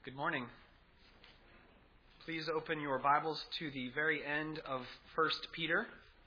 Good morning. Please open your Bibles to the very end of 1 Peter.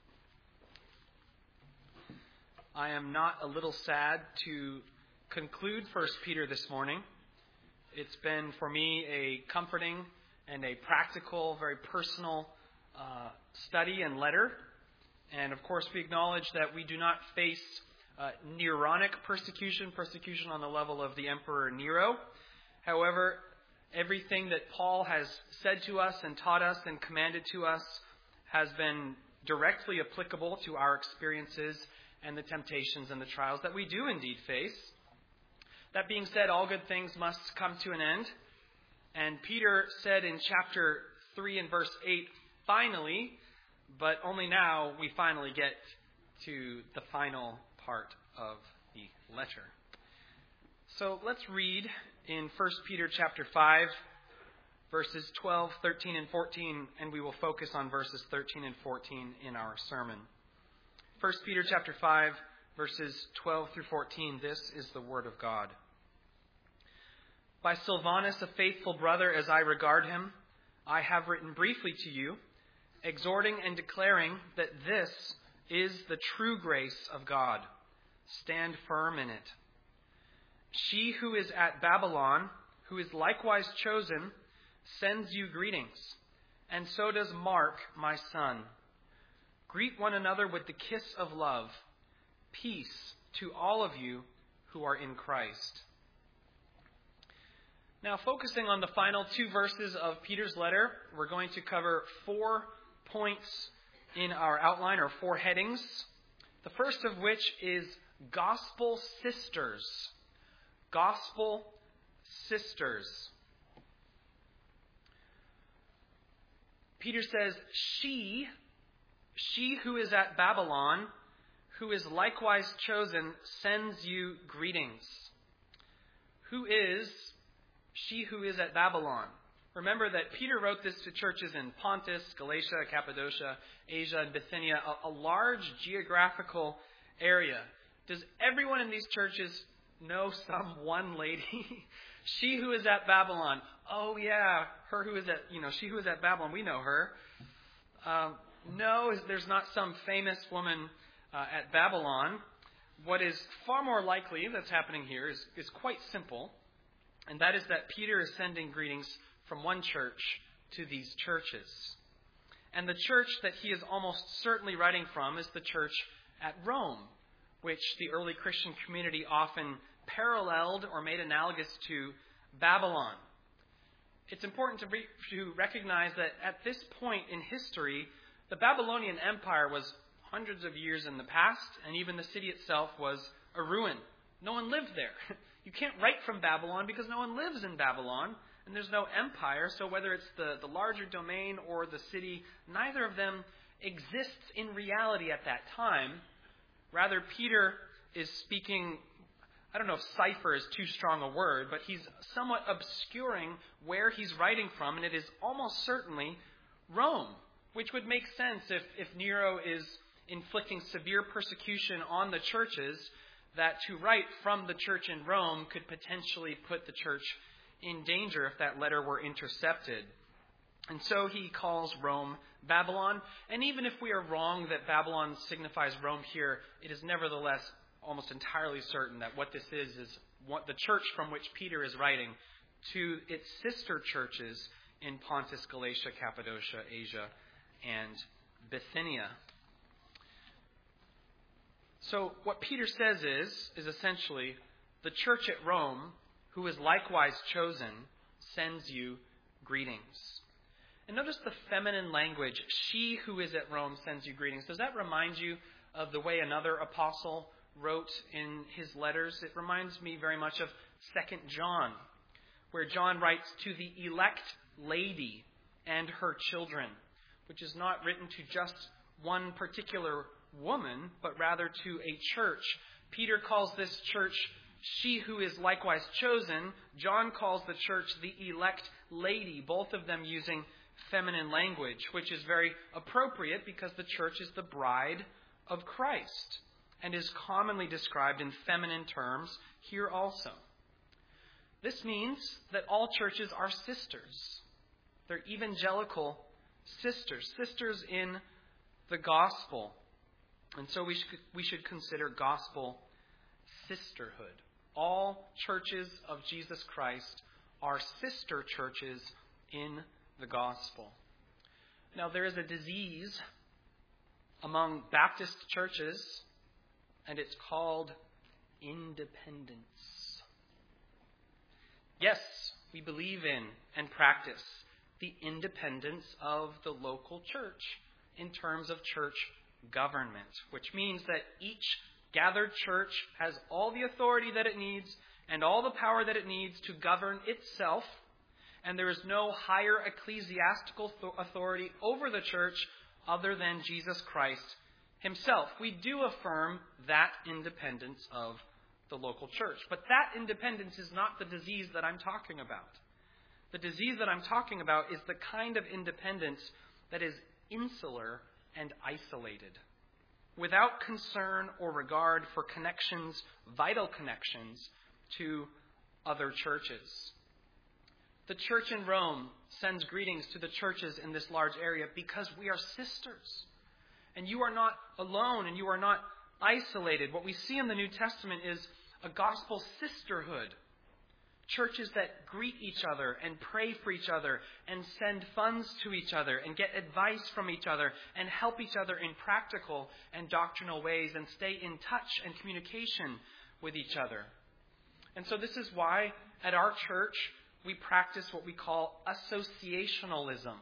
I am not a little sad to conclude 1 Peter this morning. It's been for me a comforting and a practical, very personal study and letter. And of course, we acknowledge that we do not face Neronic persecution on the level of the Emperor Nero. However, everything that Paul has said to us and taught us and commanded to us has been directly applicable to our experiences and the temptations and the trials that we do indeed face. That being said, all good things must come to an end. And Peter said in chapter 3 and verse 8, finally, but only now we finally get to the final part of the letter. So let's read in 1 Peter chapter 5, verses 12, 13, and 14, and we will focus on verses 13 and 14 in our sermon. 1 Peter chapter 5, verses 12 through 14, this is the word of God. By Silvanus, a faithful brother as I regard him, I have written briefly to you, exhorting and declaring that this is the true grace of God. Stand firm in it. She who is at Babylon, who is likewise chosen, sends you greetings, and so does Mark, my son. Greet one another with the kiss of love. Peace to all of you who are in Christ. Now, focusing on the final two verses of Peter's letter, we're going to cover 4 points in our outline, or 4 headings. The first of which is Gospel Sisters. Gospel Sisters. Peter says, She who is at Babylon, who is likewise chosen, sends you greetings. Who is she who is at Babylon? Remember that Peter wrote this to churches in Pontus, Galatia, Cappadocia, Asia, and Bithynia, a large geographical area. Does everyone in these churches know some one lady? She who is at Babylon. Oh yeah, her who is at, she who is at Babylon, we know her. No, there's not some famous woman at Babylon. What is far more likely that's happening here is quite simple. And that is that Peter is sending greetings from one church to these churches. And the church that he is almost certainly writing from is the church at Rome, which the early Christian community often paralleled or made analogous to Babylon. It's important to recognize that at this point in history, the Babylonian Empire was hundreds of years in the past, and even the city itself was a ruin. No one lived there. You can't write from Babylon because no one lives in Babylon, and there's no empire, so whether it's the larger domain or the city, neither of them exists in reality at that time. Rather, Peter is speaking, I don't know if cipher is too strong a word, but he's somewhat obscuring where he's writing from, and it is almost certainly Rome, which would make sense if Nero is inflicting severe persecution on the churches, that to write from the church in Rome could potentially put the church in danger if that letter were intercepted. And so he calls Rome Babylon. And even if we are wrong that Babylon signifies Rome here, it is nevertheless almost entirely certain that what this is what the church from which Peter is writing to its sister churches in Pontus, Galatia, Cappadocia, Asia, and Bithynia. So what Peter says is essentially the church at Rome, who is likewise chosen, sends you greetings. And notice the feminine language, she who is at Rome sends you greetings. Does that remind you of the way another apostle wrote in his letters? It reminds me very much of 2 John, where John writes to the elect lady and her children, which is not written to just one particular woman, but rather to a church. Peter calls this church she who is likewise chosen. John calls the church the elect lady, both of them using feminine language, which is very appropriate because the church is the bride of Christ and is commonly described in feminine terms here also. This means that all churches are sisters. They're evangelical sisters, sisters in the gospel. And so we should consider gospel sisterhood. All churches of Jesus Christ are sister churches in the gospel. Now, there is a disease among Baptist churches, and it's called independence. Yes, we believe in and practice the independence of the local church in terms of church government, which means that each gathered church has all the authority that it needs and all the power that it needs to govern itself, and there is no higher ecclesiastical authority over the church other than Jesus Christ himself. We do affirm that independence of the local church. But that independence is not the disease that I'm talking about. The disease that I'm talking about is the kind of independence that is insular and isolated, without concern or regard for connections, vital connections, to other churches. The church in Rome sends greetings to the churches in this large area because we are sisters. And you are not alone and you are not isolated. What we see in the New Testament is a gospel sisterhood. Churches that greet each other and pray for each other and send funds to each other and get advice from each other and help each other in practical and doctrinal ways and stay in touch and communication with each other. And so this is why at our church we practice what we call associationalism.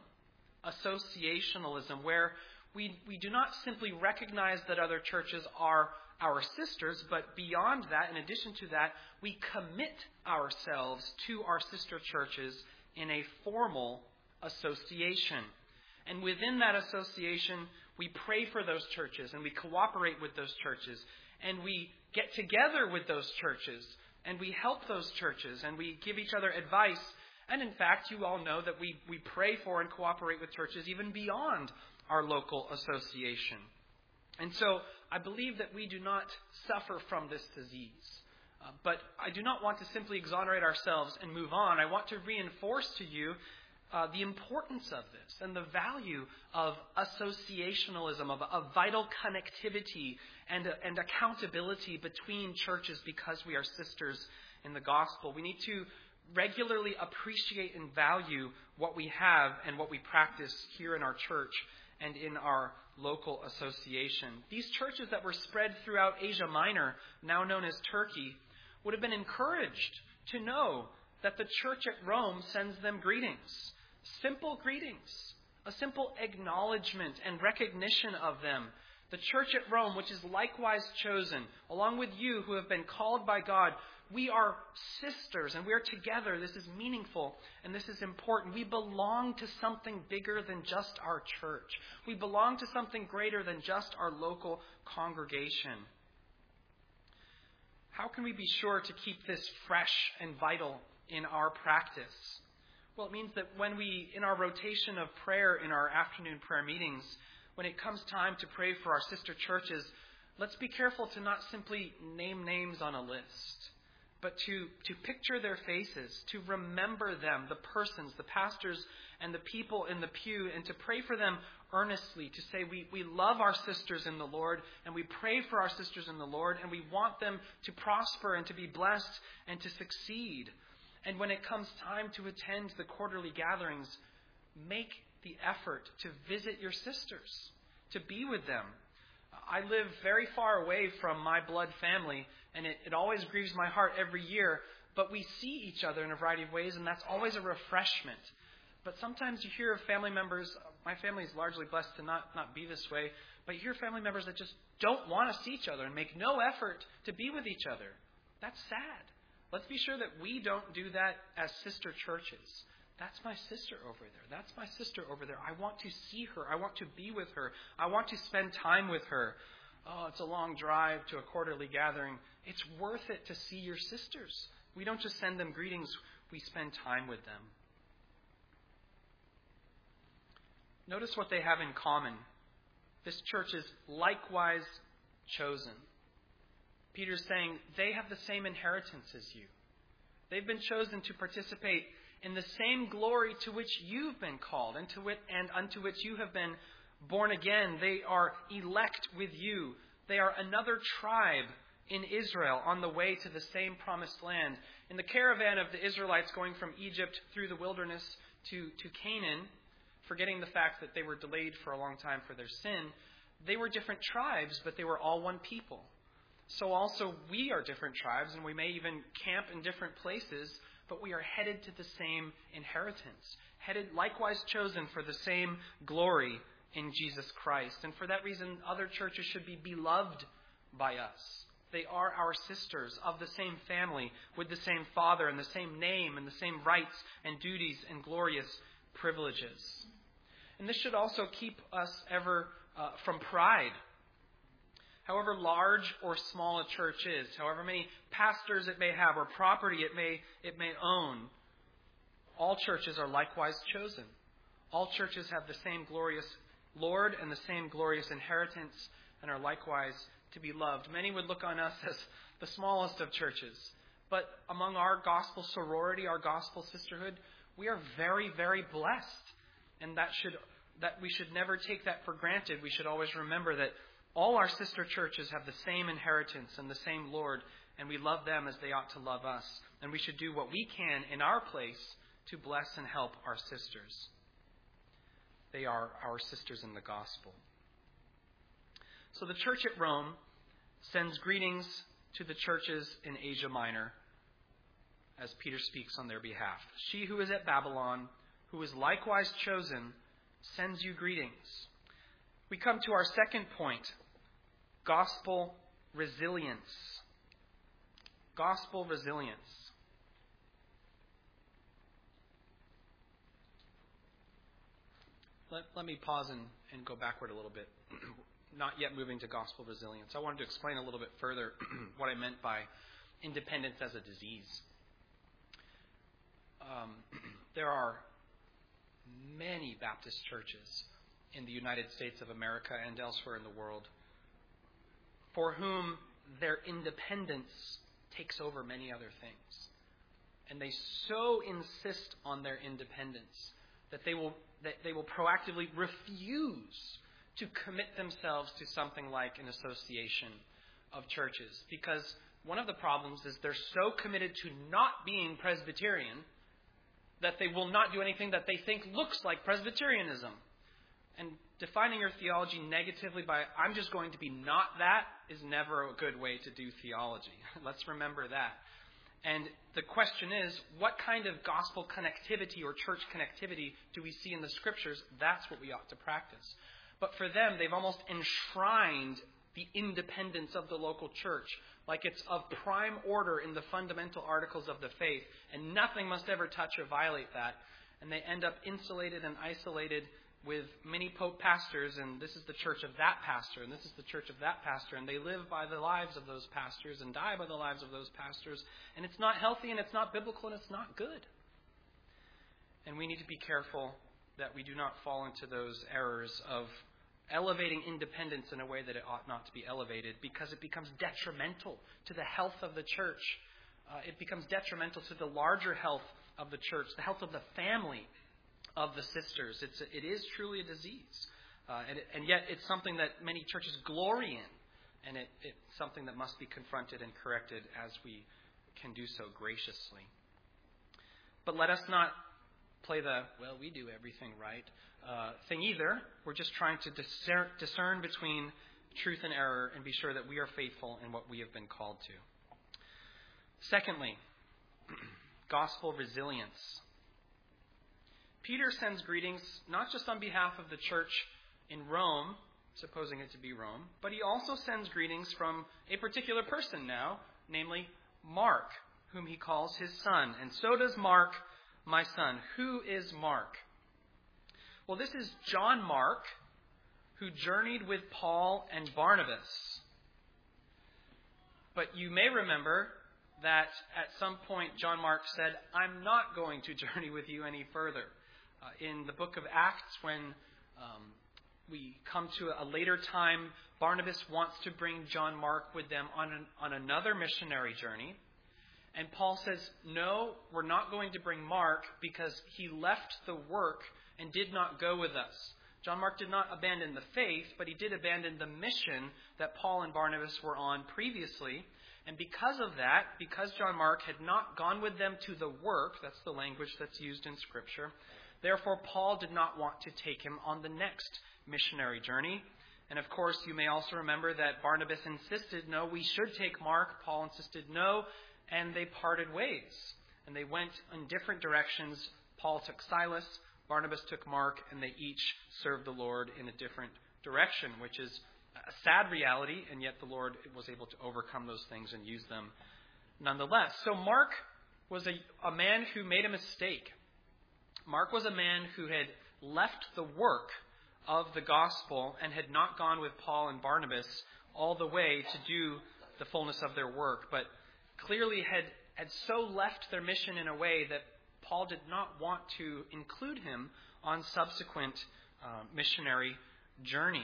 Associationalism, where we do not simply recognize that other churches are our sisters, but beyond that, in addition to that, we commit ourselves to our sister churches in a formal association. And within that association, we pray for those churches and we cooperate with those churches and we get together with those churches and we help those churches and we give each other advice. And in fact, you all know that we pray for and cooperate with churches even beyond our local association. And so I believe that we do not suffer from this disease. But I do not want to simply exonerate ourselves and move on. I want to reinforce to you the importance of this and the value of associationalism, of vital connectivity and accountability between churches because we are sisters in the gospel. We need to regularly appreciate and value what we have and what we practice here in our church and in our local association. These churches that were spread throughout Asia Minor, now known as Turkey, would have been encouraged to know that the church at Rome sends them greetings. Simple greetings. A simple acknowledgement and recognition of them. The church at Rome, which is likewise chosen, along with you who have been called by God, we are sisters and we are together. This is meaningful and this is important. We belong to something bigger than just our church. We belong to something greater than just our local congregation. How can we be sure to keep this fresh and vital in our practice? Well, it means that when we, in our rotation of prayer in our afternoon prayer meetings, when it comes time to pray for our sister churches, let's be careful to not simply name names on a list, but to picture their faces, to remember them, the persons, the pastors, and the people in the pew, and to pray for them earnestly, to say we love our sisters in the Lord, and we pray for our sisters in the Lord, and we want them to prosper and to be blessed and to succeed. And when it comes time to attend the quarterly gatherings, make the effort to visit your sisters, to be with them. I live very far away from my blood family, and it always grieves my heart every year, but we see each other in a variety of ways, and that's always a refreshment. But sometimes you hear of family members, my family is largely blessed to not be this way, but you hear family members that just don't want to see each other and make no effort to be with each other. That's sad. Let's be sure that we don't do that as sister churches. That's my sister over there. That's my sister over there. I want to see her. I want to be with her. I want to spend time with her. Oh, it's a long drive to a quarterly gathering. It's worth it to see your sisters. We don't just send them greetings. We spend time with them. Notice what they have in common. This church is likewise chosen. Peter's saying they have the same inheritance as you. They've been chosen to participate in the same glory to which you've been called and unto which you have been born again. They are elect with you. They are another tribe in Israel on the way to the same promised land. In the caravan of the Israelites going from Egypt through the wilderness to Canaan, forgetting the fact that they were delayed for a long time for their sin, they were different tribes, but they were all one people. So also we are different tribes, and we may even camp in different places, but we are headed to the same inheritance, headed likewise chosen for the same glory in Jesus Christ. And for that reason, other churches should be beloved by us. They are our sisters of the same family, with the same Father and the same name and the same rights and duties and glorious privileges. And this should also keep us ever from pride. However large or small a church is, however many pastors it may have or property it may own, all churches are likewise chosen. All churches have the same glorious Lord and the same glorious inheritance and are likewise to be loved. Many would look on us as the smallest of churches, but among our gospel sorority, our gospel sisterhood, we are very, very blessed, and that we should never take that for granted. We should always remember that all our sister churches have the same inheritance and the same Lord, and we love them as they ought to love us. And we should do what we can in our place to bless and help our sisters. They are our sisters in the gospel. So the church at Rome sends greetings to the churches in Asia Minor as Peter speaks on their behalf. She who is at Babylon, who is likewise chosen, sends you greetings. We come to our second point, gospel resilience. Gospel resilience. Let me pause and go backward a little bit. Not yet moving to gospel resilience. I wanted to explain a little bit further what I meant by independence as a disease. There are many Baptist churches in the United States of America and elsewhere in the world for whom their independence takes over many other things. And they so insist on their independence that they will proactively refuse to commit themselves to something like an association of churches. Because one of the problems is they're so committed to not being Presbyterian that they will not do anything that they think looks like Presbyterianism. And defining your theology negatively by, I'm just going to be not that, is never a good way to do theology. Let's remember that. And the question is, what kind of gospel connectivity or church connectivity do we see in the Scriptures? That's what we ought to practice. But for them, they've almost enshrined the independence of the local church, like it's of prime order in the fundamental articles of the faith, and nothing must ever touch or violate that. And they end up insulated and isolated with many pope pastors, and this is the church of that pastor, and this is the church of that pastor, and they live by the lives of those pastors and die by the lives of those pastors, and it's not healthy, and it's not biblical, and it's not good. And we need to be careful that we do not fall into those errors of elevating independence in a way that it ought not to be elevated, because it becomes detrimental to the health of the church. It becomes detrimental to the larger health of the church, the health of the family of the sisters. It is truly a disease. And yet it's something that many churches glory in. And it's something that must be confronted and corrected as we can do so graciously. But let us not play the, well, we do everything right thing either. We're just trying to discern between truth and error and be sure that we are faithful in what we have been called to. Secondly, gospel resilience. Peter sends greetings not just on behalf of the church in Rome, supposing it to be Rome, but he also sends greetings from a particular person now, namely Mark, whom he calls his son. And so does Mark, my son. Who is Mark? Well, this is John Mark, who journeyed with Paul and Barnabas. But you may remember that at some point John Mark said, I'm not going to journey with you any further. In the book of Acts, when we come to a later time, Barnabas wants to bring John Mark with them on another missionary journey. And Paul says, no, we're not going to bring Mark because he left the work and did not go with us. John Mark did not abandon the faith, but he did abandon the mission that Paul and Barnabas were on previously. And because of that, because John Mark had not gone with them to the work, that's the language that's used in Scripture, therefore Paul did not want to take him on the next missionary journey. And of course, you may also remember that Barnabas insisted, no, we should take Mark. Paul insisted, no, and they parted ways. And they went in different directions. Paul took Silas, Barnabas took Mark, and they each served the Lord in a different direction, which is a sad reality, and yet the Lord was able to overcome those things and use them nonetheless. So Mark was a man who made a mistake. Mark was a man who had left the work of the gospel and had not gone with Paul and Barnabas all the way to do the fullness of their work, but clearly had so left their mission in a way that Paul did not want to include him on subsequent missionary journeys.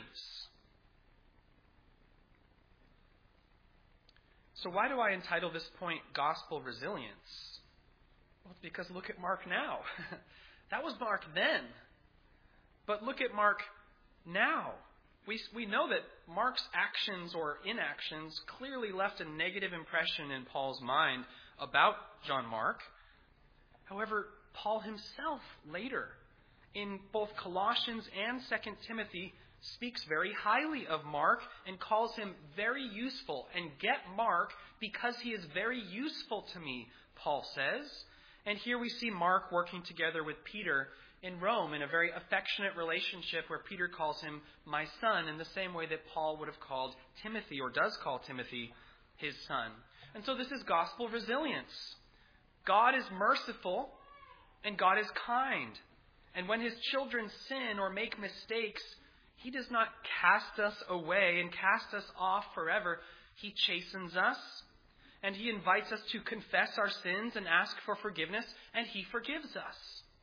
So why do I entitle this point Gospel Resilience? Well, it's because look at Mark now. That was Mark then. But look at Mark now. We know that Mark's actions or inactions clearly left a negative impression in Paul's mind about John Mark. However, Paul himself later, in both Colossians and 2 Timothy, speaks very highly of Mark and calls him very useful. And get Mark because he is very useful to me, Paul says. And here we see Mark working together with Peter in Rome in a very affectionate relationship where Peter calls him my son in the same way that Paul would have called Timothy or does call Timothy his son. And so this is gospel resilience. God is merciful and God is kind. And when his children sin or make mistakes, he does not cast us away and cast us off forever. He chastens us and he invites us to confess our sins and ask for forgiveness, and he forgives us.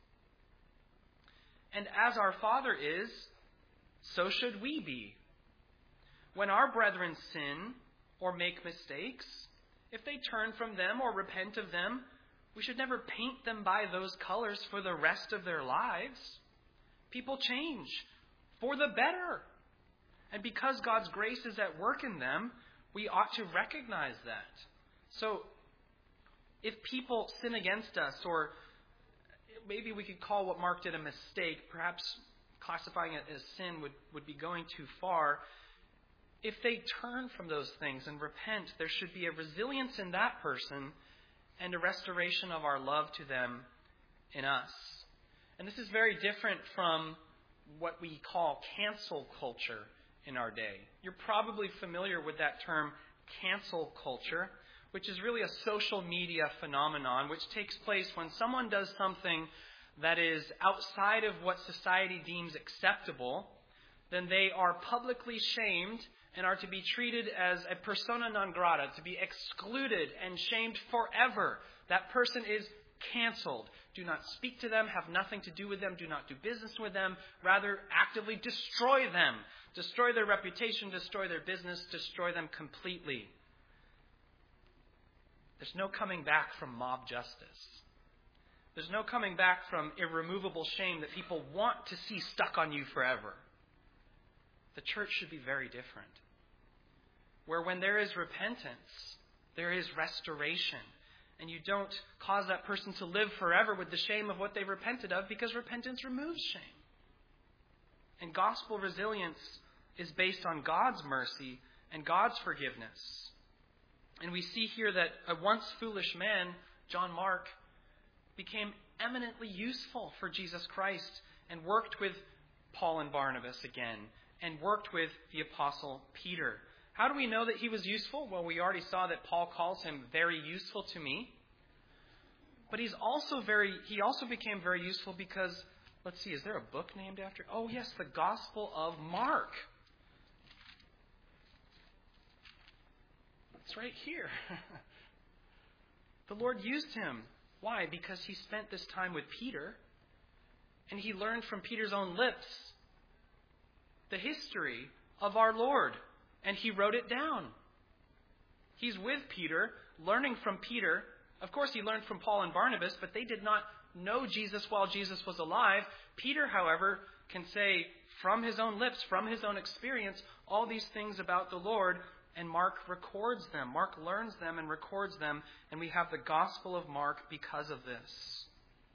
And as our Father is, so should we be. When our brethren sin or make mistakes, if they turn from them or repent of them, we should never paint them by those colors for the rest of their lives. People change for the better. And because God's grace is at work in them, we ought to recognize that. So, if people sin against us, or maybe we could call what Mark did a mistake, perhaps classifying it as sin would be going too far. If they turn from those things and repent, there should be a resilience in that person and a restoration of our love to them in us. And this is very different from what we call cancel culture in our day. You're probably familiar with that term, cancel culture, which is really a social media phenomenon which takes place when someone does something that is outside of what society deems acceptable. Then they are publicly shamed and are to be treated as a persona non grata, to be excluded and shamed forever. That person is canceled. Do not speak to them, have nothing to do with them, do not do business with them. Rather, actively destroy them. Destroy their reputation, destroy their business, destroy them completely. There's no coming back from mob justice. There's no coming back from irremovable shame that people want to see stuck on you forever. The church should be very different. Where when there is repentance, there is restoration. And you don't cause that person to live forever with the shame of what they repented of, because repentance removes shame. And gospel resilience is based on God's mercy and God's forgiveness. And we see here that a once foolish man, John Mark, became eminently useful for Jesus Christ and worked with Paul and Barnabas again and worked with the Apostle Peter. How do we know that he was useful? Well, we already saw that Paul calls him very useful to me. But he also became very useful because, let's see, is there a book named after? Oh, yes, the Gospel of Mark. It's right here. The Lord used him. Why? Because he spent this time with Peter, and he learned from Peter's own lips the history of our Lord, and he wrote it down. He's with Peter, learning from Peter Of course, he learned from Paul and Barnabas, but they did not know Jesus while Jesus was alive. Peter, however, can say from his own lips, from his own experience, all these things about the Lord, and Mark records them. Mark learns them and records them, and we have the Gospel of Mark because of this.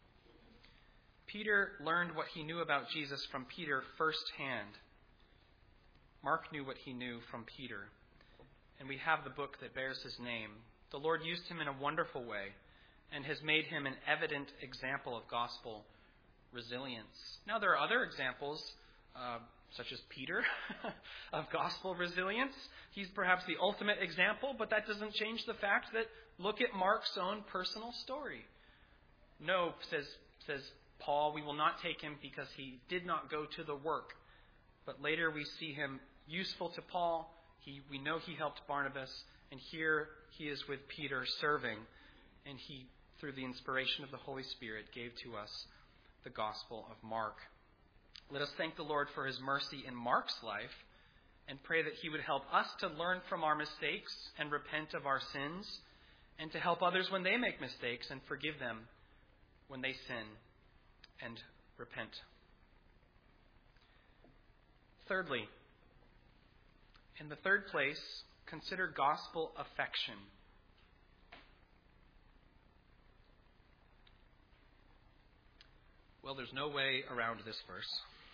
Peter learned what he knew about Jesus from Peter firsthand. Mark knew what he knew from Peter, and we have the book that bears his name. The Lord used him in a wonderful way and has made him an evident example of gospel resilience. Now, there are other examples, such as Peter, of gospel resilience. He's perhaps the ultimate example, but that doesn't change the fact that look at Mark's own personal story. No, says Paul, we will not take him because he did not go to the work. But later we see him useful to Paul. We know he helped Barnabas, and here he is with Peter serving, and he, through the inspiration of the Holy Spirit, gave to us the Gospel of Mark. Let us thank the Lord for his mercy in Mark's life and pray that he would help us to learn from our mistakes and repent of our sins, and to help others when they make mistakes and forgive them when they sin and repent. Thirdly, in the third place, consider gospel affection. Well, there's no way around this verse.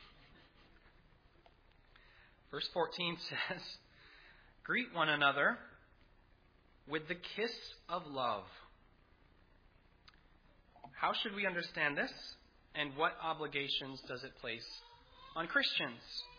Verse 14 says, "Greet one another with the kiss of love." How should we understand this, and what obligations does it place on Christians?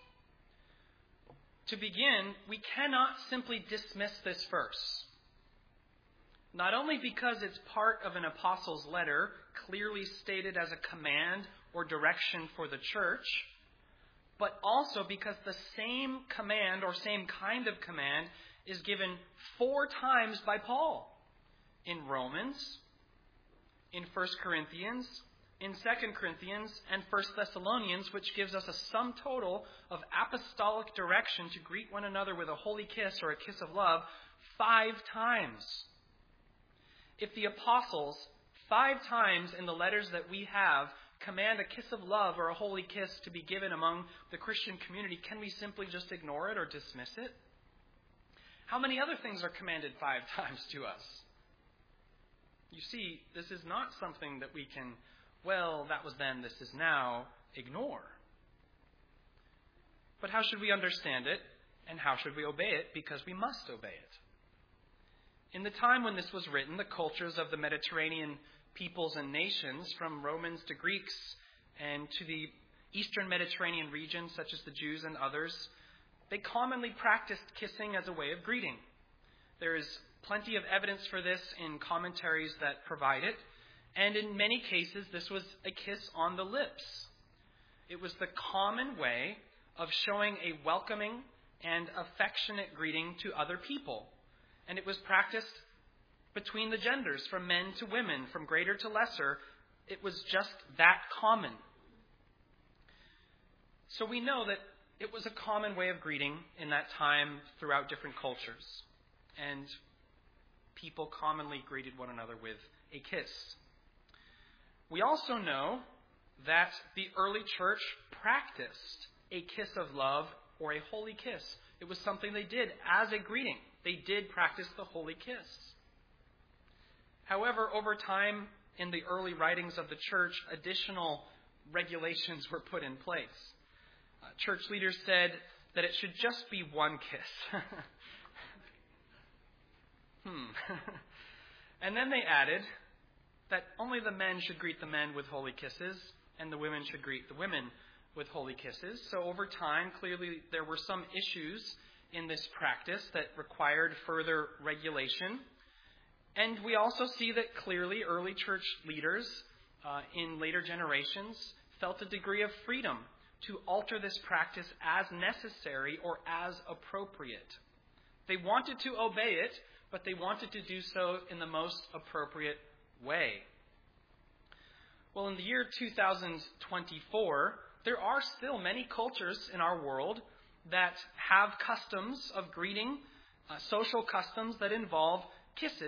To begin, we cannot simply dismiss this verse. Not only because it's part of an apostle's letter, clearly stated as a command or direction for the church, but also because the same command or same kind of command is given 4 times by Paul. In Romans, in 1 Corinthians, in 2 Corinthians, and 1 Thessalonians, which gives us a sum total of apostolic direction to greet one another with a holy kiss or a kiss of love 5 times. If the apostles 5 times in the letters that we have command a kiss of love or a holy kiss to be given among the Christian community, can we simply just ignore it or dismiss it? How many other things are commanded 5 times to us? You see, this is not something that we can, well, that was then, this is now, ignore. But how should we understand it, and how should we obey it? Because we must obey it. In the time when this was written, the cultures of the Mediterranean peoples and nations, from Romans to Greeks and to the Eastern Mediterranean region, such as the Jews and others, they commonly practiced kissing as a way of greeting. There is plenty of evidence for this in commentaries that provide it, and in many cases this was a kiss on the lips. It was the common way of showing a welcoming and affectionate greeting to other people, and it was practiced between the genders, from men to women, from greater to lesser. It was just that common. So we know that it was a common way of greeting in that time throughout different cultures. And people commonly greeted one another with a kiss. We also know that the early church practiced a kiss of love or a holy kiss. It was something they did as a greeting. They did practice the holy kiss. However, over time, in the early writings of the church, additional regulations were put in place. Church leaders said that it should just be one kiss. And then they added that only the men should greet the men with holy kisses, and the women should greet the women with holy kisses. So over time, clearly there were some issues in this practice that required further regulation. And we also see that clearly early church leaders in later generations felt a degree of freedom to alter this practice as necessary or as appropriate. They wanted to obey it, but they wanted to do so in the most appropriate way. Well, in the year 2024, there are still many cultures in our world that have customs of greeting, social customs that involve kisses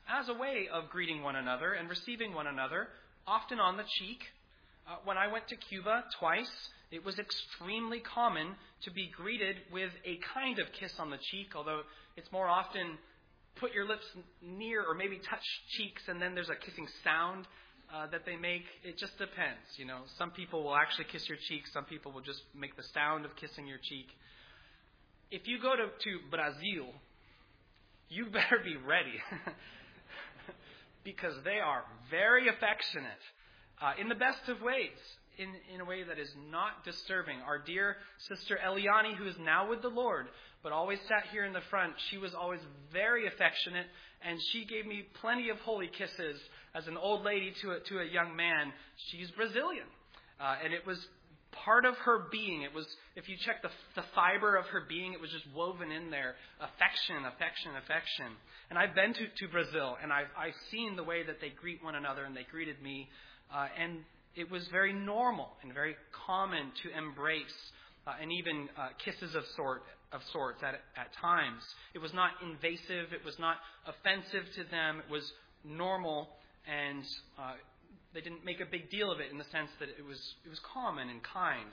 as a way of greeting one another and receiving one another, often on the cheek. When I went to Cuba twice, it was extremely common to be greeted with a kind of kiss on the cheek, although it's more often put your lips near or maybe touch cheeks and then there's a kissing sound that they make. It just depends. Some people will actually kiss your cheek. Some people will just make the sound of kissing your cheek. If you go to Brazil, you better be ready because they are very affectionate in the best of ways, in a way that is not disturbing. Our dear sister Eliani, who is now with the Lord, but always sat here in the front, she was always very affectionate, and she gave me plenty of holy kisses as an old lady to a young man. She's Brazilian, and it was part of her being. It was, if you check the fiber of her being, it was just woven in there. Affection, affection, affection. And I've been to Brazil, and I've seen the way that they greet one another, and they greeted me, and it was very normal and very common to embrace and even kisses of sorts at times. It was not invasive. It was not offensive to them. It was normal, and they didn't make a big deal of it in the sense that it was common and kind.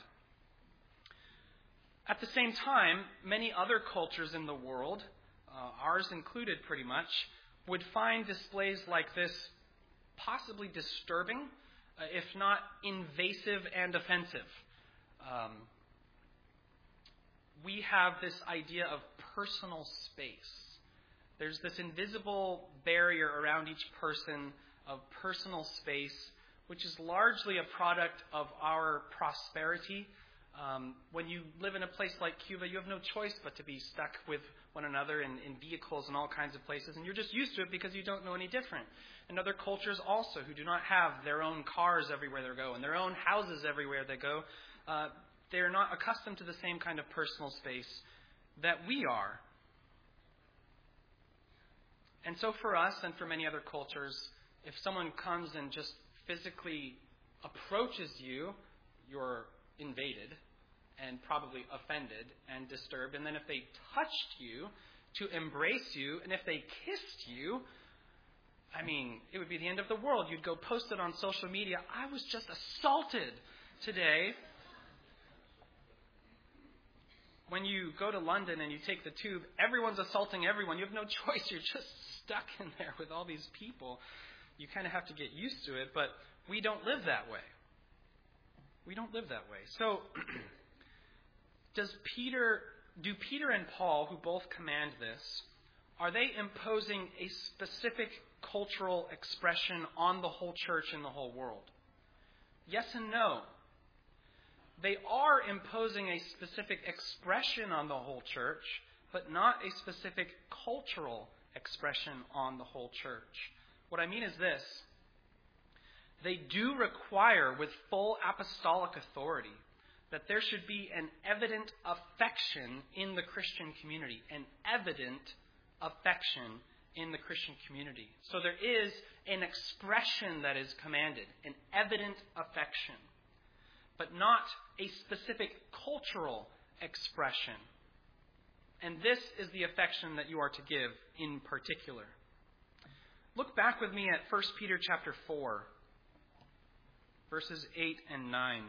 At the same time, many other cultures in the world, ours included pretty much, would find displays like this possibly disturbing, if not invasive and offensive. We have this idea of personal space. There's this invisible barrier around each person of personal space, which is largely a product of our prosperity. When you live in a place like Cuba, you have no choice but to be stuck with one another in vehicles and all kinds of places, and you're just used to it because you don't know any different. And other cultures also, who do not have their own cars everywhere they go and their own houses everywhere they go, they're not accustomed to the same kind of personal space that we are. And so for us and for many other cultures, if someone comes and just physically approaches you, you're invaded and probably offended and disturbed. And then if they touched you to embrace you, and if they kissed you, it would be the end of the world. You'd go post it on social media. I was just assaulted today. When you go to London and you take the tube, everyone's assaulting everyone. You have no choice. You're just stuck in there with all these people. You kind of have to get used to it, but we don't live that way. We don't live that way. So, do Peter and Paul, who both command this, are they imposing a specific cultural expression on the whole church and the whole world? Yes and no. They are imposing a specific expression on the whole church, but not a specific cultural expression on the whole church. What I mean is this. They do require, with full apostolic authority, that there should be an evident affection in the Christian community. An evident affection in the Christian community. So there is an expression that is commanded, an evident affection, but not a specific cultural expression. And this is the affection that you are to give in particular. Look back with me at 1 Peter chapter 4, verses 8 and 9.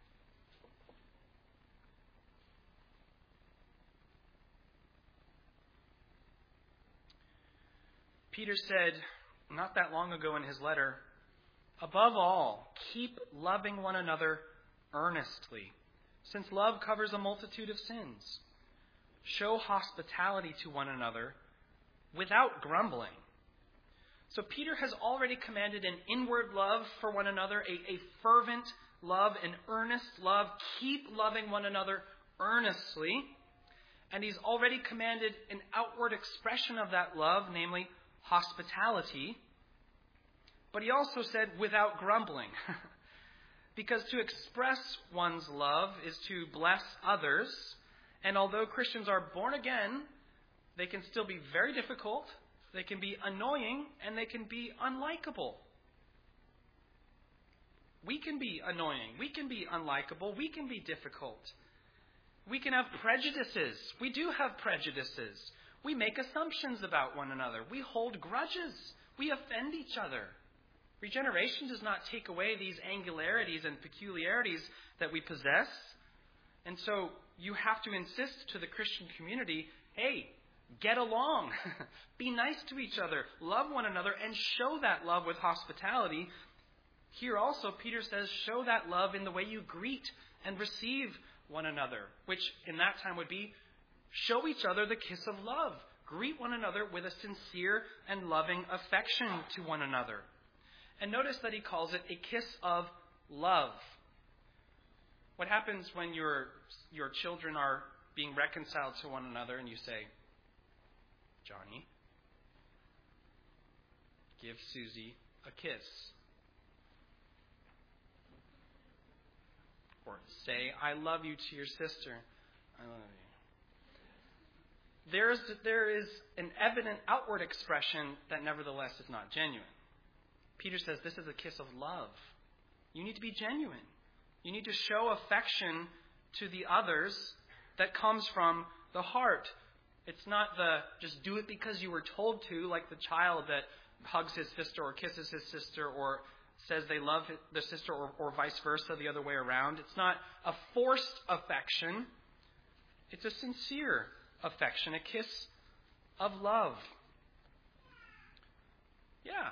Peter said, not that long ago in his letter, "Above all, keep loving one another earnestly, since love covers a multitude of sins. Show hospitality to one another without grumbling." So Peter has already commanded an inward love for one another, a fervent love, an earnest love. Keep loving one another earnestly. And he's already commanded an outward expression of that love, namely hospitality. But he also said without grumbling. Because to express one's love is to bless others. And although Christians are born again, they can still be very difficult. They can be annoying, and they can be unlikable. We can be annoying. We can be unlikable. We can be difficult. We can have prejudices. We do have prejudices. We make assumptions about one another. We hold grudges. We offend each other. Regeneration does not take away these angularities and peculiarities that we possess. And so you have to insist to the Christian community, hey, get along. Be nice to each other. Love one another and show that love with hospitality. Here also, Peter says, show that love in the way you greet and receive one another, which in that time would be show each other the kiss of love. Greet one another with a sincere and loving affection to one another. And notice that he calls it a kiss of love. What happens when your children are being reconciled to one another and you say, Johnny, give Susie a kiss? Or say, I love you to your sister. I love you. There is an evident outward expression that nevertheless is not genuine. Peter says this is a kiss of love. You need to be genuine. You need to show affection to the others that comes from the heart. It's not the just do it because you were told to, like the child that hugs his sister or kisses his sister or says they love their sister or vice versa, the other way around. It's not a forced affection. It's a sincere affection, a kiss of love. Yeah.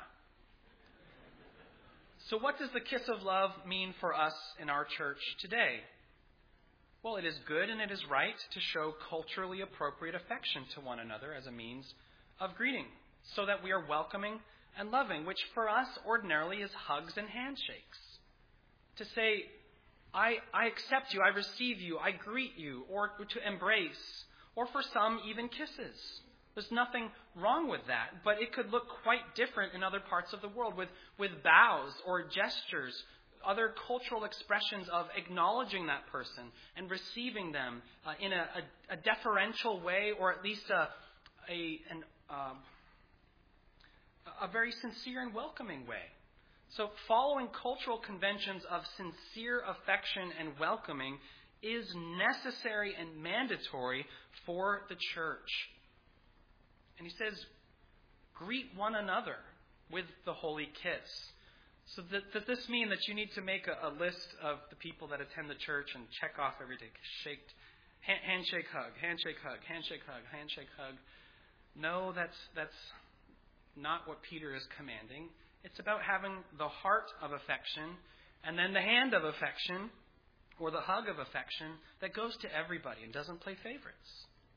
So what does the kiss of love mean for us in our church today? Well, it is good and it is right to show culturally appropriate affection to one another as a means of greeting, so that we are welcoming and loving, which for us ordinarily is hugs and handshakes. To say, I accept you, I receive you, I greet you, or to embrace, or for some even kisses. There's nothing wrong with that, but it could look quite different in other parts of the world with bows or gestures, other cultural expressions of acknowledging that person and receiving them in a deferential way, or at least a very sincere and welcoming way. So following cultural conventions of sincere affection and welcoming is necessary and mandatory for the church. And he says, greet one another with the holy kiss. So does this mean that you need to make a list of the people that attend the church and check off every day? Handshake, hug, handshake, hug, handshake, hug, handshake, hug. No, that's not what Peter is commanding. It's about having the heart of affection and then the hand of affection or the hug of affection that goes to everybody and doesn't play favorites.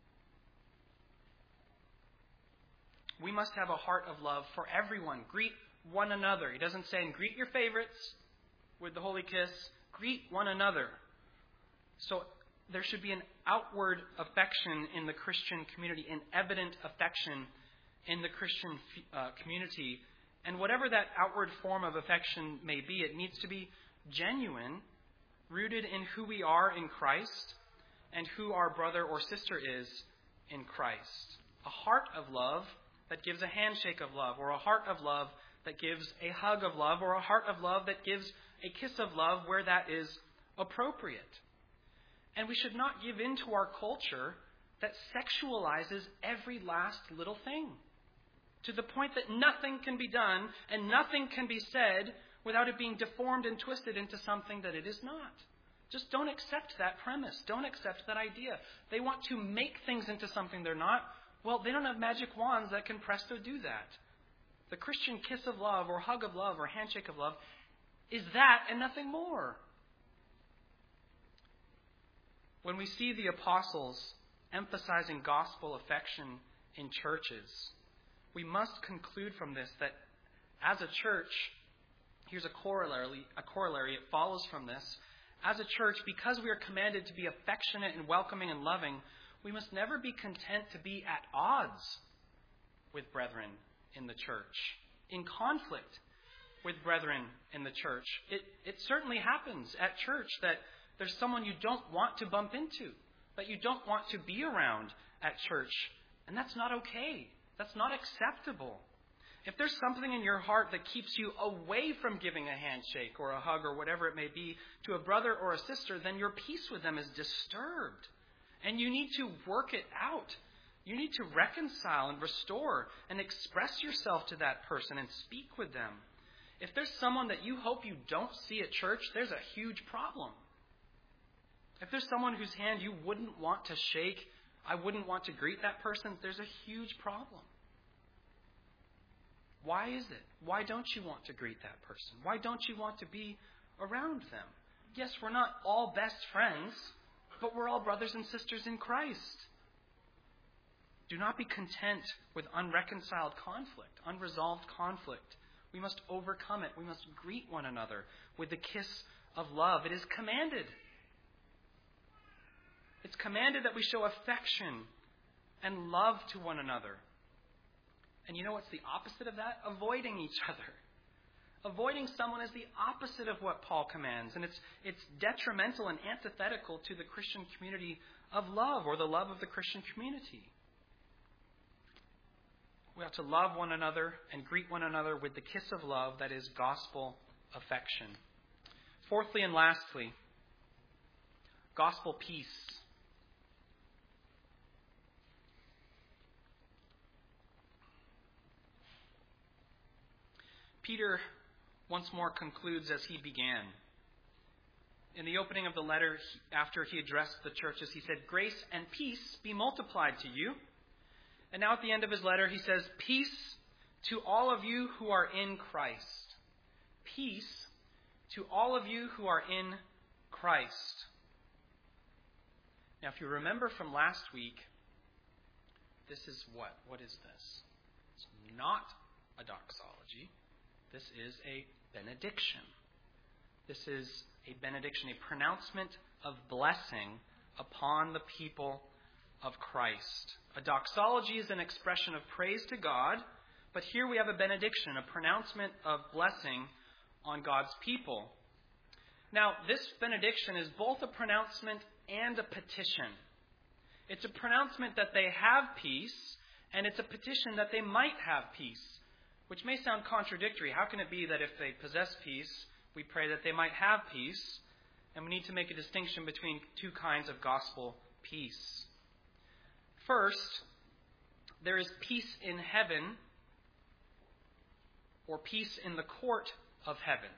We must have a heart of love for everyone. Greet one another. He doesn't say, greet your favorites with the holy kiss. Greet one another. So there should be an outward affection in the Christian community, an evident affection in the Christian community. And whatever that outward form of affection may be, it needs to be genuine, rooted in who we are in Christ and who our brother or sister is in Christ. A heart of love that gives a handshake of love, or a heart of love that gives a hug of love, or a heart of love that gives a kiss of love where that is appropriate. And we should not give in to our culture that sexualizes every last little thing, to the point that nothing can be done and nothing can be said without it being deformed and twisted into something that it is not. Just don't accept that premise. Don't accept that idea. They want to make things into something they're not. Well, they don't have magic wands that can presto do that. The Christian kiss of love or hug of love or handshake of love is that and nothing more. When we see the apostles emphasizing gospel affection in churches, we must conclude from this that as a church, here's a corollary, it follows from this. As a church, because we are commanded to be affectionate and welcoming and loving, we must never be content to be at odds with brethren in the church, in conflict with brethren in the church. It certainly happens at church that there's someone you don't want to bump into, that you don't want to be around at church. And that's not okay. That's not acceptable. If there's something in your heart that keeps you away from giving a handshake or a hug or whatever it may be to a brother or a sister, then your peace with them is disturbed. And you need to work it out. You need to reconcile and restore and express yourself to that person and speak with them. If there's someone that you hope you don't see at church, there's a huge problem. If there's someone whose hand you wouldn't want to shake, I wouldn't want to greet that person, there's a huge problem. Why is it? Why don't you want to greet that person? Why don't you want to be around them? Yes, we're not all best friends, but we're all brothers and sisters in Christ. Do not be content with unreconciled conflict, unresolved conflict. We must overcome it. We must greet one another with the kiss of love. It is commanded. It's commanded that we show affection and love to one another. And you know what's the opposite of that? Avoiding each other. Avoiding someone is the opposite of what Paul commands. And it's detrimental and antithetical to the Christian community of love, or the love of the Christian community. We ought to love one another and greet one another with the kiss of love that is gospel affection. Fourthly and lastly, gospel peace. Peter once more concludes as he began. In the opening of the letter, after he addressed the churches, he said, "Grace and peace be multiplied to you." And now at the end of his letter, he says, "Peace to all of you who are in Christ." Peace to all of you who are in Christ. Now, if you remember from last week, this is what? What is this? It's not a doxology. This is a benediction. This is a benediction, a pronouncement of blessing upon the people of Christ. A doxology is an expression of praise to God, but here we have a benediction, a pronouncement of blessing on God's people. Now, this benediction is both a pronouncement and a petition. It's a pronouncement that they have peace, and it's a petition that they might have peace, which may sound contradictory. How can it be that if they possess peace, we pray that they might have peace? And we need to make a distinction between two kinds of gospel peace. First, there is peace in heaven, or peace in the court of heaven.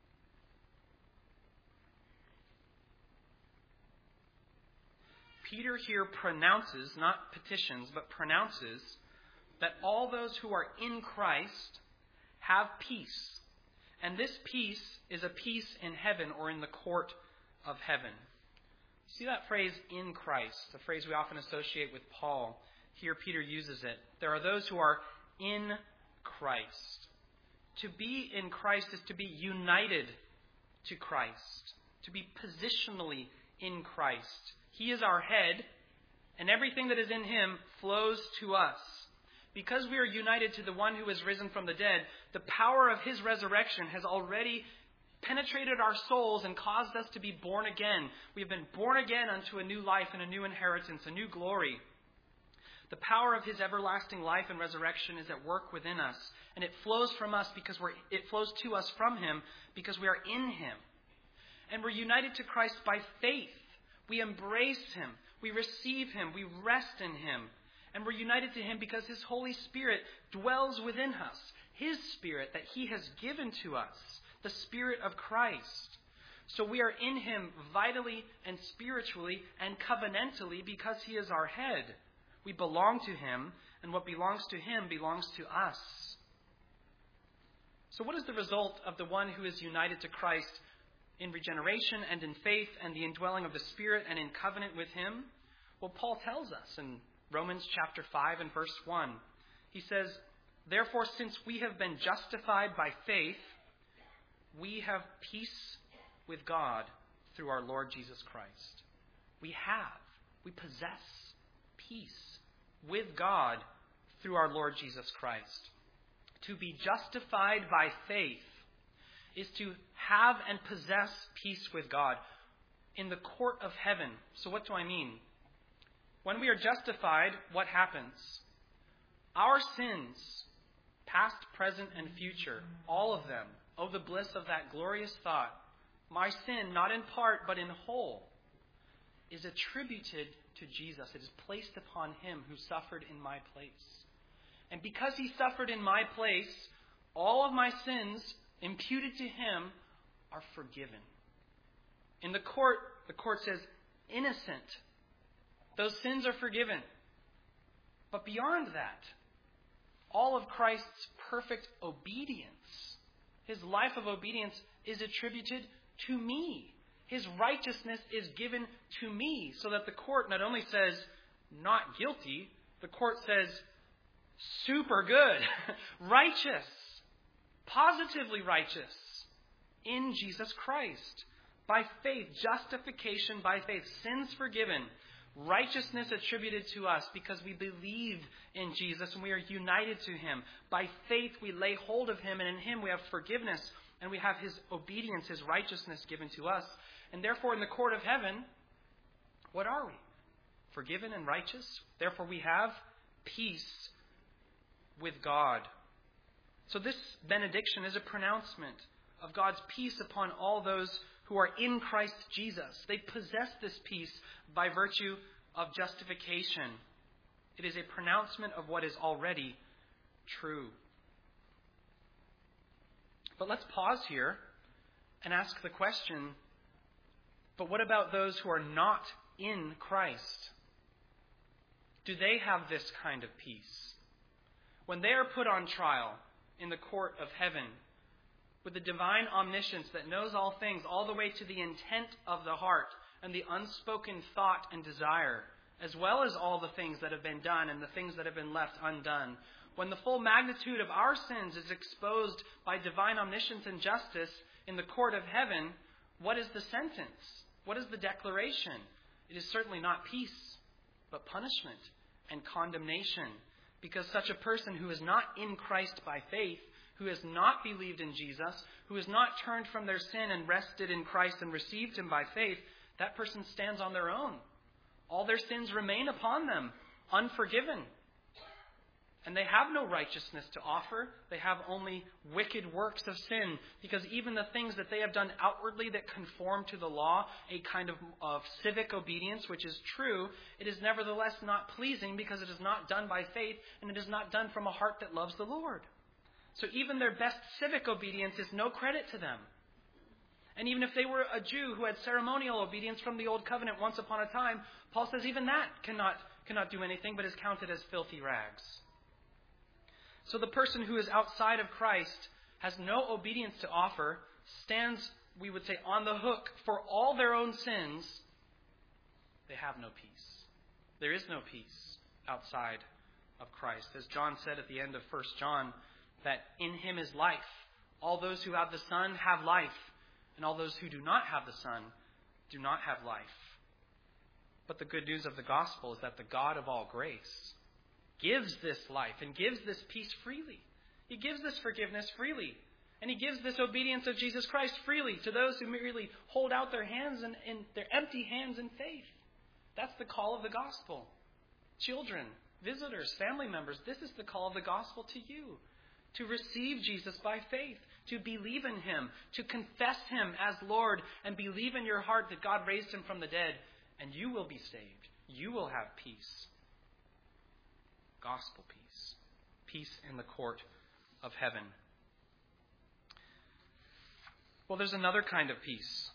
Peter here pronounces, not petitions, but pronounces that all those who are in Christ have peace. And this peace is a peace in heaven, or in the court of heaven. See that phrase, in Christ, a phrase we often associate with Paul. Here Peter uses it. There are those who are in Christ. To be in Christ is to be united to Christ, to be positionally in Christ. He is our head, and everything that is in him flows to us. Because we are united to the one who is risen from the dead, the power of his resurrection has already penetrated our souls and caused us to be born again. We have been born again unto a new life and a new inheritance, a new glory. The power of his everlasting life and resurrection is at work within us, and it flows from us it flows to us from him because we are in him. And we're united to Christ by faith. We embrace him. We receive him. We rest in him. And we're united to him because his Holy Spirit dwells within us. His Spirit that he has given to us. The Spirit of Christ. So we are in him vitally and spiritually and covenantally because he is our head. We belong to him, and what belongs to him belongs to us. So what is the result of the one who is united to Christ in regeneration and in faith and the indwelling of the Spirit and in covenant with him? Well, Paul tells us in Romans chapter 5 and verse 1. He says, "Therefore, since we have been justified by faith, we have peace with God through our Lord Jesus Christ." We possess peace with God through our Lord Jesus Christ. To be justified by faith is to have and possess peace with God in the court of heaven. So what do I mean? When we are justified, what happens? Our sins, past, present, and future, all of them, oh, the bliss of that glorious thought. My sin, not in part, but in whole, is attributed to Jesus. It is placed upon him who suffered in my place. And because he suffered in my place, all of my sins imputed to him are forgiven. In the court says, innocent. Those sins are forgiven. But beyond that, all of Christ's perfect obedience, his life of obedience, is attributed to me. His righteousness is given to me, so that the court not only says, not guilty, the court says, super good, righteous, positively righteous, in Jesus Christ. By faith, justification by faith, sins forgiven, righteousness attributed to us because we believe in Jesus and we are united to him. By faith, we lay hold of him, and in him we have forgiveness, and we have his obedience, his righteousness given to us. And therefore, in the court of heaven, what are we? Forgiven and righteous. Therefore, we have peace with God. So this benediction is a pronouncement of God's peace upon all those who are in Christ Jesus. They possess this peace by virtue of justification. It is a pronouncement of what is already true. But let's pause here and ask the question, but what about those who are not in Christ? Do they have this kind of peace? When they are put on trial in the court of heaven, with the divine omniscience that knows all things, all the way to the intent of the heart and the unspoken thought and desire, as well as all the things that have been done and the things that have been left undone, when the full magnitude of our sins is exposed by divine omniscience and justice in the court of heaven, what is the sentence? What is the declaration? It is certainly not peace, but punishment and condemnation. Because such a person who is not in Christ by faith, who has not believed in Jesus, who has not turned from their sin and rested in Christ and received him by faith, that person stands on their own. All their sins remain upon them, unforgiven. And they have no righteousness to offer. They have only wicked works of sin. Because even the things that they have done outwardly that conform to the law, a kind of civic obedience, which is true, it is nevertheless not pleasing because it is not done by faith and it is not done from a heart that loves the Lord. So even their best civic obedience is no credit to them. And even if they were a Jew who had ceremonial obedience from the Old Covenant once upon a time, Paul says even that cannot do anything but is counted as filthy rags. So the person who is outside of Christ has no obedience to offer, stands, we would say, on the hook for all their own sins. They have no peace. There is no peace outside of Christ. As John said at the end of 1 John, that in him is life. All those who have the Son have life, and all those who do not have the Son do not have life. But the good news of the gospel is that the God of all grace gives this life and gives this peace freely. He gives this forgiveness freely. And he gives this obedience of Jesus Christ freely to those who merely hold out their hands and their empty hands in faith. That's the call of the gospel. Children, visitors, family members, this is the call of the gospel to you. To receive Jesus by faith, to believe in him, to confess him as Lord, and believe in your heart that God raised him from the dead, and you will be saved. You will have peace. Gospel peace. Peace in the court of heaven. Well, there's another kind of peace.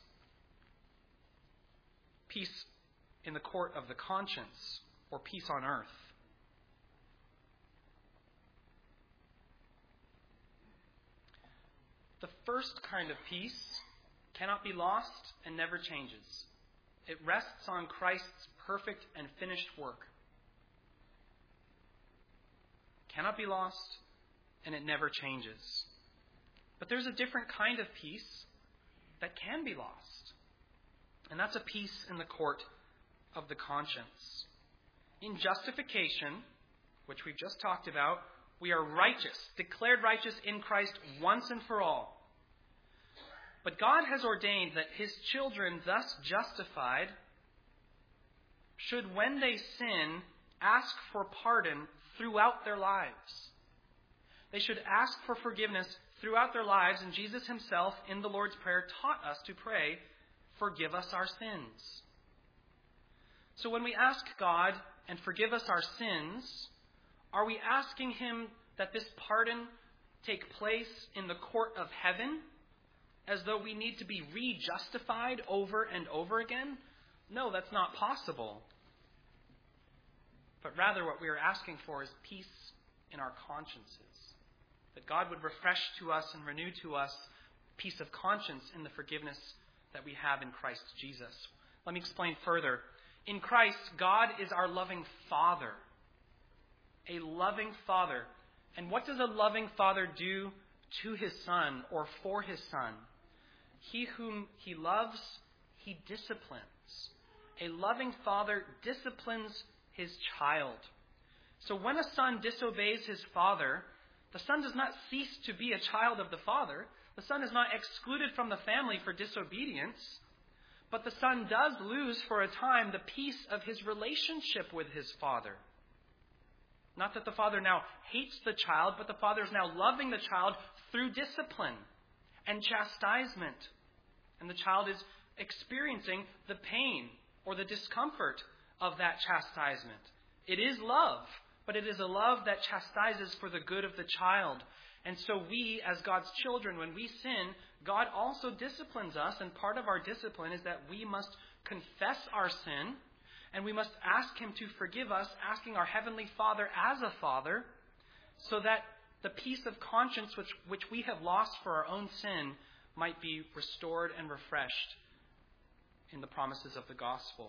Peace in the court of the conscience, or peace on earth. The first kind of peace cannot be lost and never changes. It rests on Christ's perfect and finished work. Cannot be lost, and it never changes. But there's a different kind of peace that can be lost. And that's a peace in the court of the conscience. In justification, which we've just talked about, we are righteous, declared righteous in Christ once and for all. But God has ordained that his children, thus justified, should, when they sin, ask for pardon throughout their lives. They should ask for forgiveness throughout their lives, and Jesus himself, in the Lord's Prayer, taught us to pray, "Forgive us our sins." So when we ask God and forgive us our sins, are we asking him that this pardon take place in the court of heaven, as though we need to be re-justified over and over again? No, that's not possible. But rather what we are asking for is peace in our consciences. That God would refresh to us and renew to us peace of conscience in the forgiveness that we have in Christ Jesus. Let me explain further. In Christ, God is our loving Father. A loving Father. And what does a loving Father do to his Son or for his Son? He whom he loves, he disciplines. A loving Father disciplines his child. So when a son disobeys his father, the son does not cease to be a child of the Father. The son is not excluded from the family for disobedience. But the son does lose for a time the peace of his relationship with his father. Not that the father now hates the child, but the father is now loving the child through discipline and chastisement. And the child is experiencing the pain or the discomfort of that chastisement. It is love, but it is a love that chastises for the good of the child. And so we, as God's children, when we sin, God also disciplines us, and part of our discipline is that we must confess our sin, and we must ask him to forgive us, asking our Heavenly Father as a Father, so that the peace of conscience which we have lost for our own sin might be restored and refreshed in the promises of the gospel.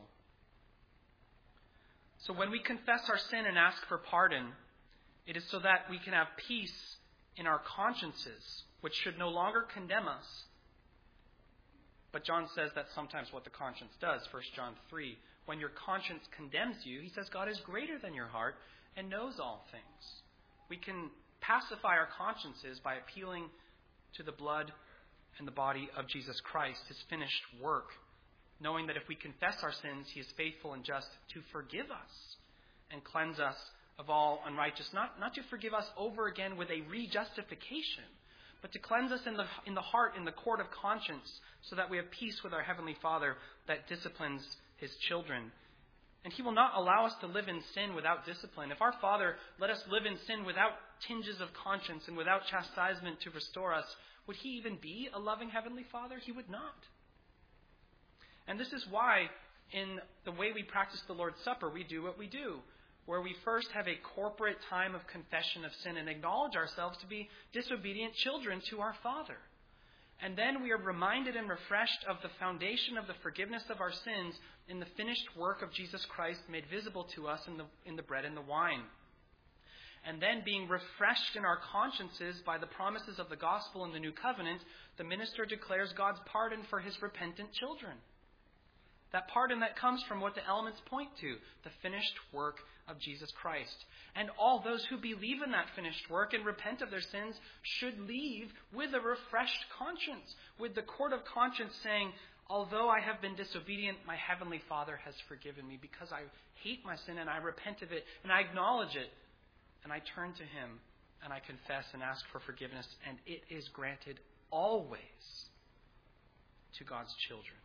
So when we confess our sin and ask for pardon, it is so that we can have peace in our consciences, which should no longer condemn us. But John says that's sometimes what the conscience does. 1 John 3. When your conscience condemns you, he says God is greater than your heart and knows all things. We can pacify our consciences by appealing to the blood and the body of Jesus Christ, his finished work, knowing that if we confess our sins, he is faithful and just to forgive us and cleanse us of all unrighteousness. Not to forgive us over again with a re-justification, but to cleanse us in the heart, in the court of conscience, so that we have peace with our Heavenly Father that disciplines his children. And he will not allow us to live in sin without discipline. If our Father let us live in sin without tinges of conscience and without chastisement to restore us, would he even be a loving Heavenly Father? He would not. And this is why in the way we practice the Lord's Supper, we do what we do, where we first have a corporate time of confession of sin and acknowledge ourselves to be disobedient children to our Father. And then we are reminded and refreshed of the foundation of the forgiveness of our sins in the finished work of Jesus Christ made visible to us in the bread and the wine. And then being refreshed in our consciences by the promises of the gospel and the new covenant, the minister declares God's pardon for his repentant children. That pardon that comes from what the elements point to, the finished work of Jesus Christ. And all those who believe in that finished work and repent of their sins should leave with a refreshed conscience, with the court of conscience saying, although I have been disobedient, my Heavenly Father has forgiven me because I hate my sin and I repent of it and I acknowledge it and I turn to him and I confess and ask for forgiveness, and it is granted always to God's children.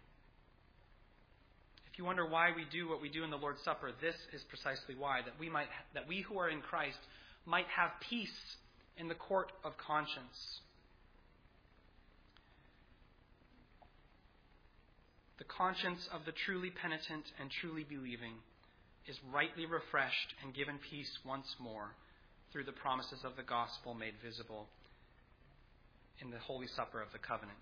If you wonder why we do what we do in the Lord's Supper, this is precisely why, that we who are in Christ might have peace in the court of conscience. The conscience of the truly penitent and truly believing is rightly refreshed and given peace once more through the promises of the gospel made visible in the Holy Supper of the covenant.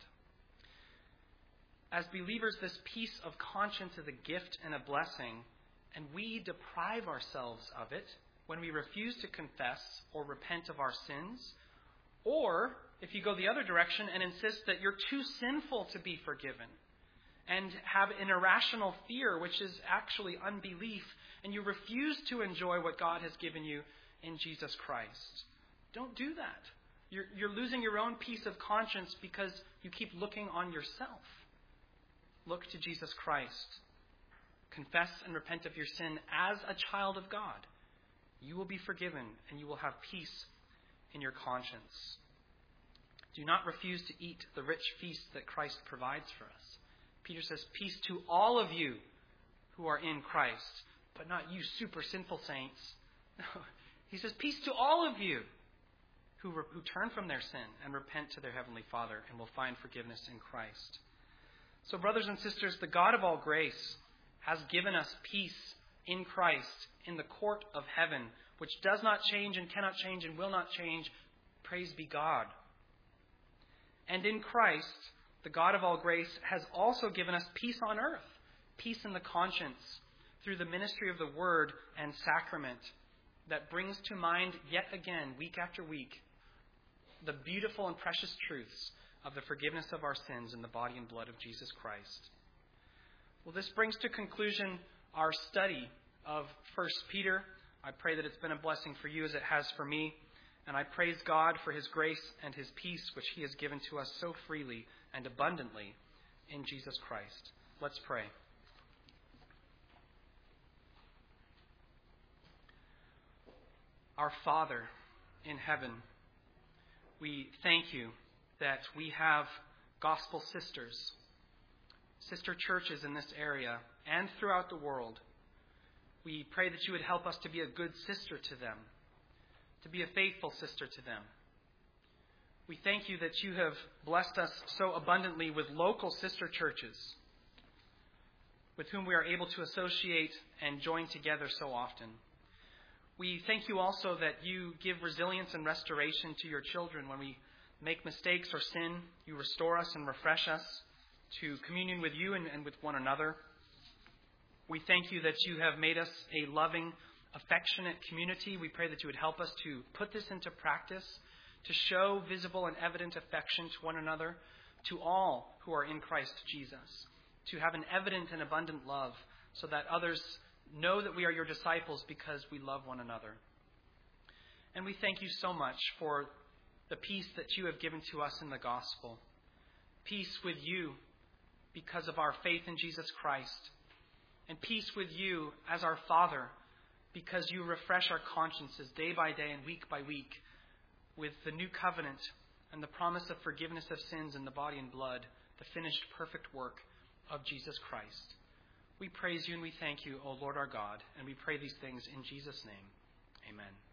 As believers, this peace of conscience is a gift and a blessing, and we deprive ourselves of it when we refuse to confess or repent of our sins, or if you go the other direction and insist that you're too sinful to be forgiven, and have an irrational fear, which is actually unbelief, and you refuse to enjoy what God has given you in Jesus Christ. Don't do that. You're losing your own peace of conscience because you keep looking on yourself. Look to Jesus Christ. Confess and repent of your sin as a child of God. You will be forgiven and you will have peace in your conscience. Do not refuse to eat the rich feast that Christ provides for us. Peter says, peace to all of you who are in Christ, but not you super sinful saints. No, he says, peace to all of you who turn from their sin and repent to their heavenly Father and will find forgiveness in Christ. So brothers and sisters, the God of all grace has given us peace in Christ in the court of heaven, which does not change and cannot change and will not change. Praise be God. And in Christ, the God of all grace has also given us peace on earth, peace in the conscience, through the ministry of the Word and sacrament that brings to mind yet again, week after week, the beautiful and precious truths of the forgiveness of our sins in the body and blood of Jesus Christ. Well, this brings to conclusion our study of 1 Peter. I pray that it's been a blessing for you as it has for me. And I praise God for His grace and His peace, which He has given to us so freely and abundantly in Jesus Christ. Let's pray. Our Father in heaven, we thank you that we have gospel sisters, sister churches in this area and throughout the world. We pray that you would help us to be a good sister to them, to be a faithful sister to them. We thank you that you have blessed us so abundantly with local sister churches with whom we are able to associate and join together so often. We thank you also that you give resilience and restoration to your children when we make mistakes or sin. You restore us and refresh us to communion with you and with one another. We thank you that you have made us a loving, affectionate community. We pray that you would help us to put this into practice, to show visible and evident affection to one another, to all who are in Christ Jesus, to have an evident and abundant love so that others know that we are your disciples because we love one another. And we thank you so much for the peace that you have given to us in the gospel. Peace with you because of our faith in Jesus Christ. And peace with you as our Father because you refresh our consciences day by day and week by week with the new covenant and the promise of forgiveness of sins in the body and blood, the finished perfect work of Jesus Christ. We praise you and we thank you, O Lord our God, and we pray these things in Jesus' name. Amen.